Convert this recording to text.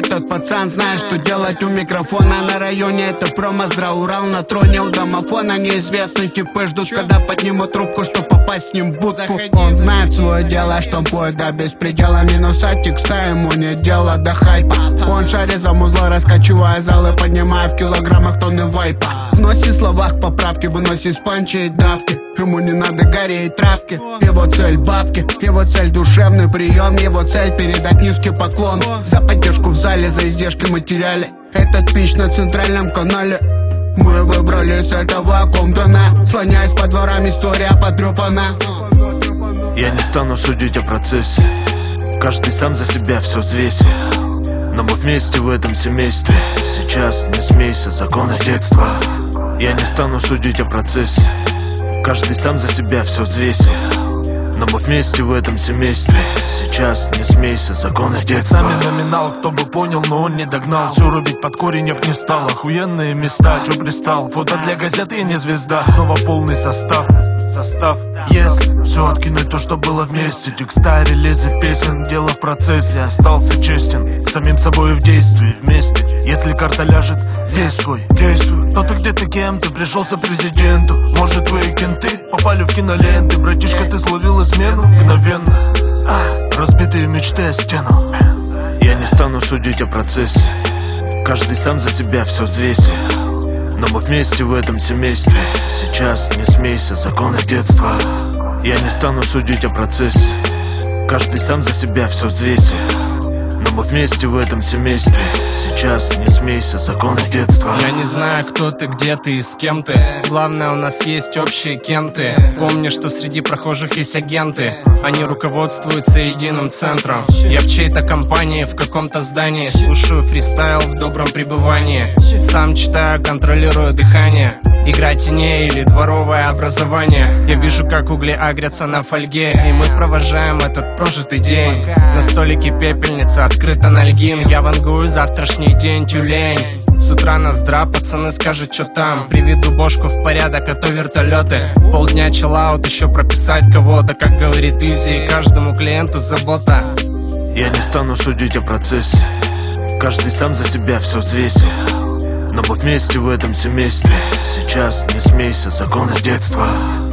тот пацан знает, что делать у микрофона. На районе это промо-здра, Урал на троне у домофона. Неизвестные типы ждут, когда поднимут трубку, чтоб попасть с ним в будку. Он знает свое дело, штампует до беспредела. Минуса текста, ему не дело до хайпа. Он шарит за музло, раскачивая залы, поднимая в килограммах тонны вайпа. Вносит в словах поправки, выносит с панчи и давки. Ему не надо гореть и травки. Его цель бабки, его цель душевный прием. Его цель передать низкий поклон за поддержку в зале, за издержки материале. Этот пич на центральном канале. Мы выбрались с этого комдана, слоняясь по дворам, история потрепана. Я не стану судить о процессе, каждый сам за себя все взвесит. Но мы вместе в этом семействе. Сейчас не смейся, закон из детства. Я не стану судить о процессе, каждый сам за себя все взвесит. Но мы вместе в этом семействе. Сейчас не смейся, закон из детства. Сами номинал, кто бы понял, но он не догнал. Все рубить под корень я б не стал. Охуенные места, чё пристал? Фото для газеты, я не звезда. Снова полный состав. Если все откинуть то, что было вместе. Текста, релизы, песен, дело в процессе. Остался честен, самим собой в действии вместе. Если карта ляжет, действуй. Но ты где-то кем, ты пришелся президенту. Может твои кенты попали в киноленты. Братишка, ты словил измену мгновенно. Разбитые мечты о стену. Я не стану судить о процессе, каждый сам за себя все взвесит. Но мы вместе в этом семействе. Сейчас не смейся, закон из детства. Я не стану судить о процессе, каждый сам за себя все взвесит. Но мы вместе в этом семействе. Сейчас не смейся, закон из детства. Я не знаю, кто ты, где ты и с кем ты. Главное, у нас есть общие кенты. Помни, что среди прохожих есть агенты. Они руководствуются единым центром. Я в чьей-то компании, в каком-то здании. Слушаю фристайл в добром пребывании. Сам читаю, контролирую дыхание. Игра теней или дворовое образование. Я вижу, как угли агрятся на фольге. И мы провожаем этот прожитый день. На столике пепельница, открыта нальгин. Я вангую завтрашний день, тюлень. С утра ноздра, пацаны скажут, что там. Приведу бошку в порядок, а то вертолеты. Полдня чиллаут, еще прописать кого-то. Как говорит Изи, каждому клиенту забота. Я не стану судить о процессе, каждый сам за себя все взвесит. Но мы вместе в этом семействе. Сейчас не смейся, закон из детства.